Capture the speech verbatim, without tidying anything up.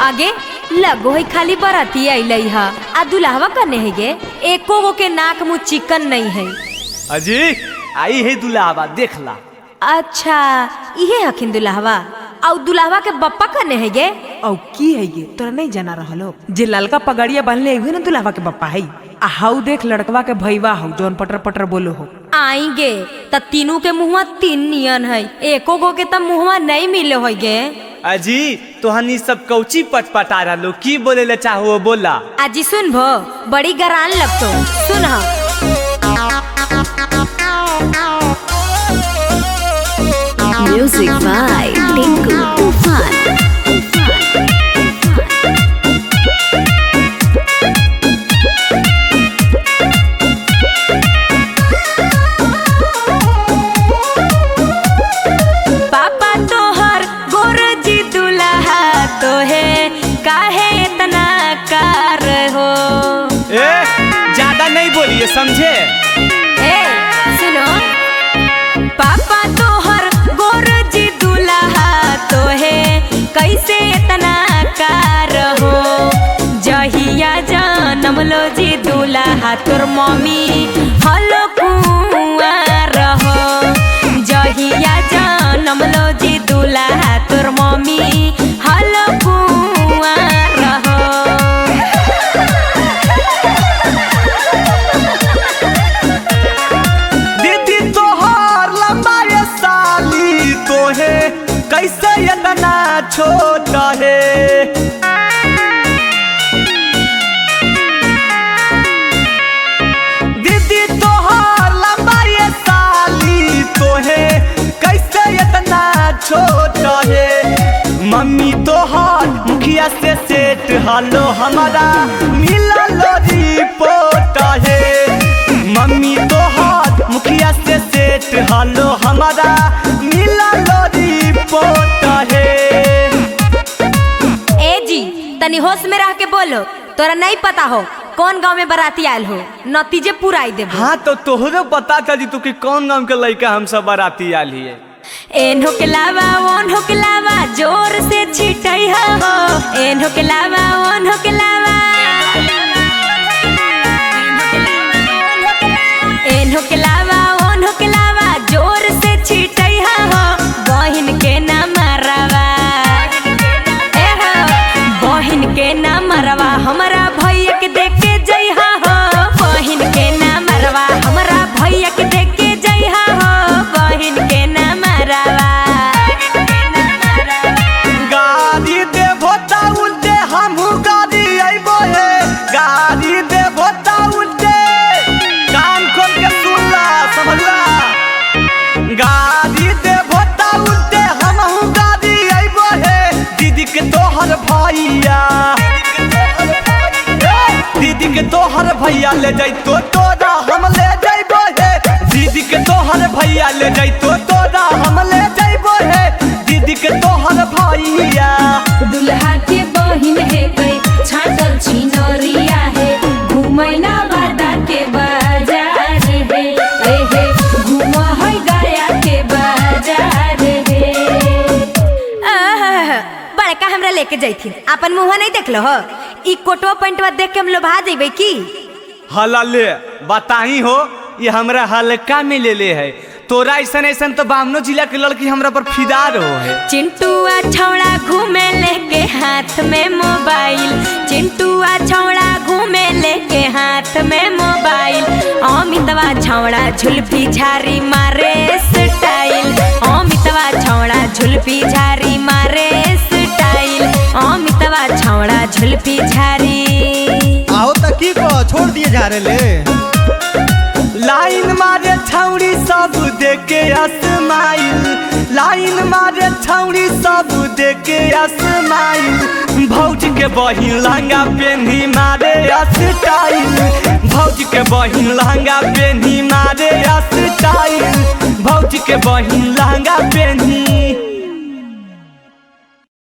आगे लगो है खाली बराती अइले हा आ दुल्हवा कने है गे एको गो के नाक मुँह चिकन नहीं है। अजी आई है दुल्हवा देखला। अच्छा इहे हखिन दुल्हवा और दुल्हवा के बप्पा कने है गे औ की है गे तोरा नहीं जाना रहलो जे ललका पगड़िया बांधले हुए ना दुल्हवा के बप्पा है। आ हाउ देख लड़कवा के भईवा हौ जौन पटर पटर बोलो हो। आएंगे त तीनों के मुँहवा तीन नियन है एको गो के त मुँहवा नहीं मिले हो गे। अजी तोहनी सब कौची पटपटा रहो की बोले ले चाहो बोला। आजी सुन भो बड़ी गरान लगतो सुन हा। Music by Tinku Tufan. पापा तोहर गोरजी दुल्हा तो है काहे इतना कार हो। ए ज्यादा नहीं बोलिए समझे। ए सुनो पापा तोहर गोरजी दुल्हा तो है कैसे इतना कार हो। जहिया जनम लो जी दुल्हा तोर मम्मी हलो कुंवार हो। जहिया जनम लो जी दुल्हा तोर मम्मी हलो कुंवार हो। दीदी तोहर लंबा ये साली तो है कैसे इतना छोटा है। दीदी तोहर लंबा ये साली तो है कैसे इतना छोटा है। मम्मी तोहर मुखिया से सेट हालो हमारा मिला लो रिपोर्ट है। मम्मी तोहर मुखिया से सेट हालो हमारा मिला लो रिपोर्ट है। ए जी तनी होश में रह के बोलो तोरा नहीं पता हो कौन गांव में बाराती आयल हो नतीजे पुराई देबो। हाँ तो तोहरे पता था जी तू कि कौन गाँव के लड़का हम सब बाराती आली है। एन हो के लावा ओन हो के लावा जोर से छिटई हो। एन हो के लावा ओन हो के लावा एन हो के लावा ओन हो के लावा जोर से छिटई हो। बहिन के ना मरवा ए हो बहिन के ना मरवा हमरा भैया के देख के जइहा हो। बहिन के ना मरवा हमरा भैया के देख के जइहा हो। बहिन के ना मरवा गाड़ी दे भोता उल्टे हमहू गाड़ी अइबो है। गाड़ी दे भोता उल्टे कान खोल के सुनला समझला। गाड़ी दे भोता उल्टे हमहू गाड़ी अइबो है। दीदी के तोहर भैया दीदी के तोहर भैया ले जाइतो तोरा हम ले जाइबो है। दीदी के तोहर भैया ले जाइतो तोरा हम ले जाइबो है। दीदी के तोहर भैया दुल्हा के बहिन है कई छाटल छिनरिया है। घुमैना बादा के बाजार है ए हे घुम है गया के बाजार है। आह, बड़का हमरा लेके जैथिन अपन मुँह नहीं देख लो हो। ई कोटवा पैंटवा देख के हम लोभा जेबे की। हला ले बताही हो ये हमरा हल्का में ले ले है। तोरा ऐसन ऐसन तो बामनो जिला के लड़की हमरा पर फिदा रहो है। चिंटुआ छौड़ा घूमे लेके हाथ में मोबाइल। चिंटुआ छौड़ा घूमे लेके हाथ में मोबाइल। अमितवा छौड़ा झुलफी झारी मारे स्टाइल। अमितवा छौड़ा झुलफी झारी मारे स्टाइल। अमितवा छौड़ा झुलफी झारी आओ तक की को छोड़ दिए जा रहे ले। लाइन मारे छौड़ी सब देखे असमाइल। लाइन मारे छौड़ी सब देखे असमाइल। भौज के बहिन लहंगा पेन्ही मारे स्टाइल। भौज के बहिन लहंगा पेन्ही मारे स्टाइल। भौज के बहिन लहंगा पेन्ही